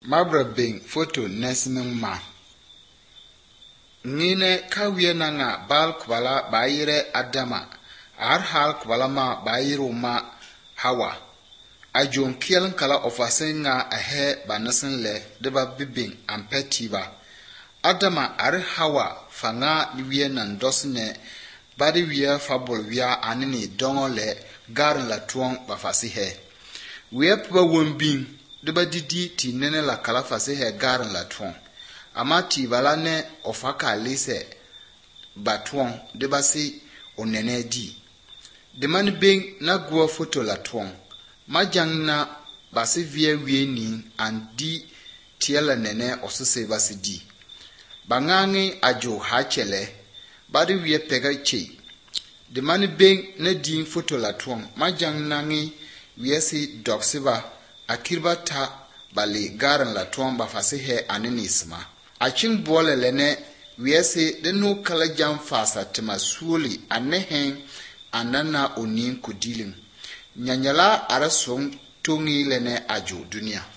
Mabra bing photo nesming ma. Ngine kawiye nanga bal kubala bayire Adama. Hal kubala ma bayiru ma Hawa. Ajon kielen kala ofasinga ahe banasin le deba bibing ampetiba. Adama Hawa fanga wiye nandosne bari wiye fabul wiya anini dongo le garin la tuong bafasihe. Wiye pwa wombing deba didi ti nene la kala fasihe garin la tuong. Ama ti bala ne ofaka lise batuong deba si onene di. Demani bing na gua foto la tuong. Majang na basi wiye ni andi tiela nene osuse basi di. Bangangi ajo hachele bari wiye pega che. Demani bing na di foto la tuong. Majang nangi wiye si doksiba akirba ta bali garan la tuong bafasihe aninisma. Aching bole lene wiye si denu kala jam fasa tima suoli anehen anana onin kudiling. Nyanyala arasong tungi lene ajo dunia.